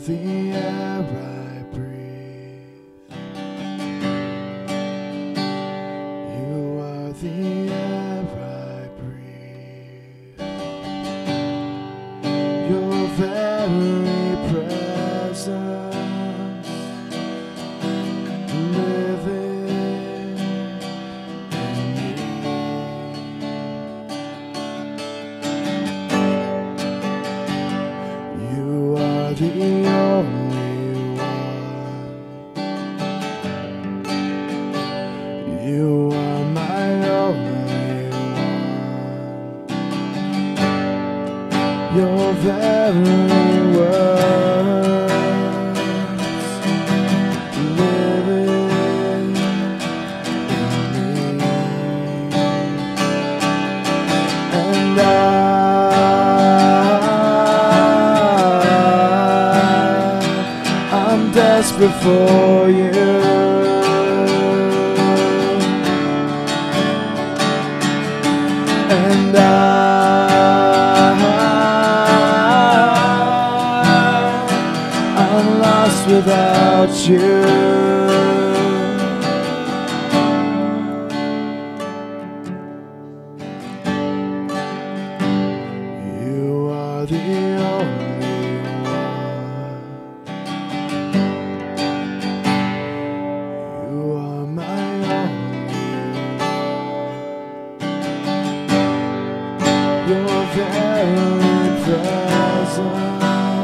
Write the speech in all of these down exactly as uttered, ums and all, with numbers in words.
the air I breathe. You are the air I breathe. Your very presence living in me. You are the only one. You are my only one. Your very words living in me. And I, I'm desperate for you. And I, I'm lost without you. You are the only one. You are my only one. Your very presence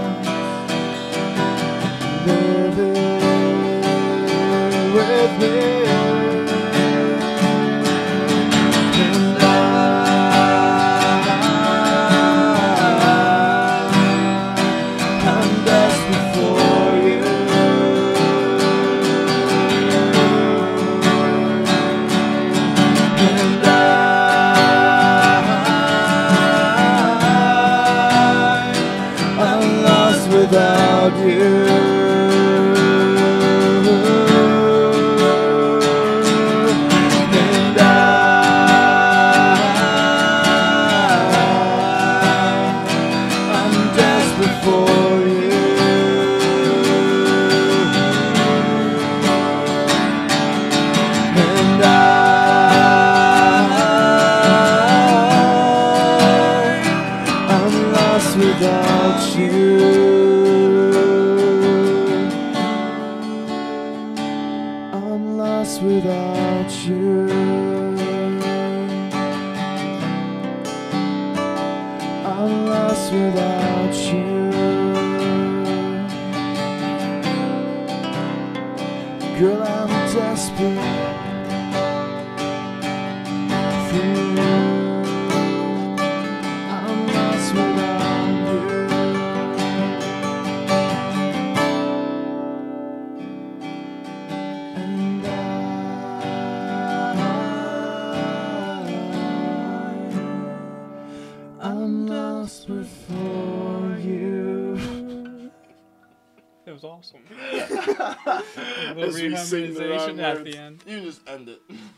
living with me. And I'm desperate for you. And I, I'm lost without you. And I, I'm desperate for you. And I, I'm lost without you. I'm lost without you. I'm lost without you. Girl, I'm desperate for you. I'm lost without you. And I, I'm lost before you. It was awesome. As we sing the Reharmonization wrong at words. the end. You just end it.